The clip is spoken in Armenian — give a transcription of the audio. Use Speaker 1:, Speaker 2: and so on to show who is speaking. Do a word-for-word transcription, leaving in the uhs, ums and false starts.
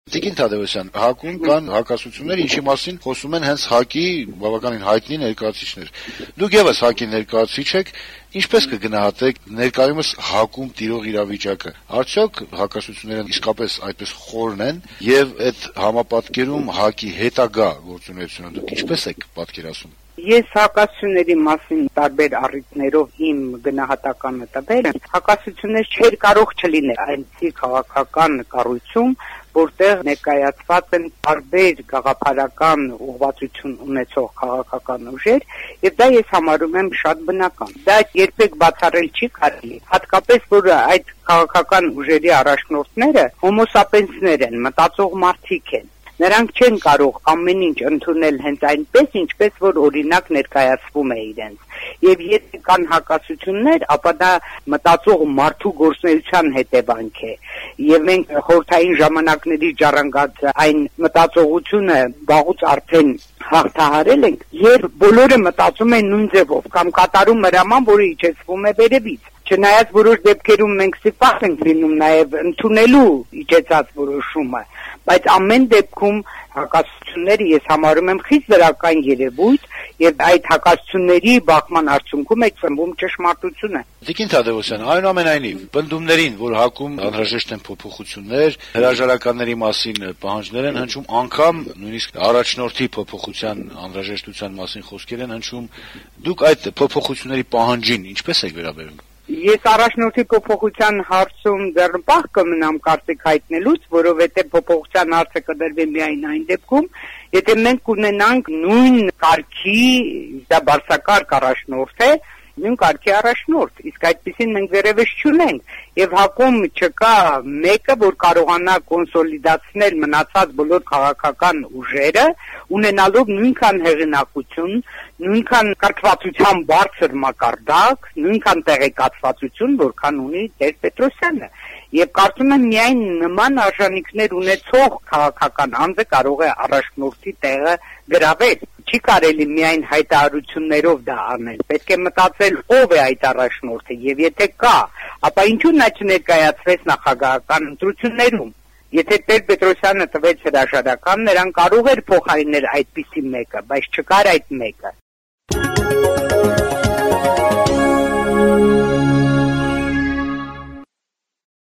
Speaker 1: Տիկին Թադևոսյան, ՀԱԿ-ում կան հակասություններ, ինչի մասին խոսում են հենց ՀԱԿ-ի բավականին հայտնի ներկայացուցիչներ։ Դուք եւս ՀԱԿ-ի ներկայացուցիչ եք, ինչպես կգնահատեք ներկայումս ՀԱԿ-ում տիրող իրավիճակը։ Արդյոք հակասությունները իսկապես այդպես խորն են, եւ այդ համապատկերում ՀԱԿ-ի հետագա գործունեությունը դուք ինչպես եք պատկերացնում։
Speaker 2: Ես հակասությունների մասին տարբեր առիթներով իմ գնահատականը տվել եմ, հակասություններ չէր կարող չլինել այնպիսի քաղաքական կառույցում, որտեղ ներկայացված են տարբեր գաղափարական ուղղվածություն ունեցող քաղաքական ուժեր, եւ դա ես համարում եմ շատ բնական։ Դա երբեք բացառել չի կարելի, հատկապես որ այդ քաղաքական ուժերի առաջնորդները հոմո սապիենսներ են, մտածող մարդիկ են։ Նրանք չեն կարող ամեն ինչ ընդունել հենց այնպես, ինչպես որ օրինակ ներկայացվում է իրենց։ Եվ եթե կան հակասություններ, ապա դա մտածող մարդու գործունեության հետևանք է։ Եվ մենք խորհրդային ժամանակների ժառանգած այն մտածողությունը վաղուց արդեն հաղթահարել ենք, երբ բոլորը մտածում են նույն ձևով կամ կատարում հրաման, որը իջեցվում է վերևից։ Չնայած որոշ դեպքերում մենք ստիպված ենք լինում նաև ընդունելու իջեցած որոշումը, բայց ամեն դեպքում հակասությունները ես համարում եմ խիստ դրական երևույթ եւ այդ հակասությունների բախման արդյունքում է ծնվում ճշմարտությունը։
Speaker 1: Տիկին Թադևոսյան, այնուամենայնիվ, պնդումներին, որ ՀԱԿ-ում անհրաժեշտ են փոփոխություններ, հրաժարականների մասին պահանջներ են հնչում, անգամ նույնիսկ առաջնորդի փոփոխության անհրաժեշտության մասին խոսքեր են հնչում, դուք այդ փոփոխությունների պահանջին ինչպես եք վերաբերվում։
Speaker 2: Ես առաջնորդի փոփոխության հարցում դեռ պահ կմնամ կարծիք հայտնելուց, որովհետև փոփոխության հարցը կդրվի միայն այն դեպքում, եթե մենք կունենանք նույն կարգի, դա բարձրակարգ առաջնորդ է, նույն կարգի առաջնորդ, իսկ այդպեսին մենք վերևս չունենք, եւ ՀԱԿ-ում չկա մեկը, որ կարողանա կոնսոլիդացնել մնացած բոլոր քաղաքական ուժերը, ունենալով նույնքան հեղինակություն, նույնքան կարգվածության բարձր մակարդակ, նույնքան տեղեկացվածություն, որքան ունի Տեր-Պետրոսյանը։ Եվ կարծում եմ միայն նման արժանինքներ ունեցող քաղաքական անձը կարող է առաջնորդի տեղը գրավել։ Չի կարելի միայն հայտարարություններով դա անել։ Պետք է մտածել ով է այդ առաջնորդը եւ եթե կա, ապա ինչու նա չներկայացվեց նախագահական ընտրություններում։ Եթե Տեր-Պետրոսյանը տվեց հրաժարական, նրան կարող էր փոխարինել այդպիսի մեկը, բայց չկար այդ մեկը։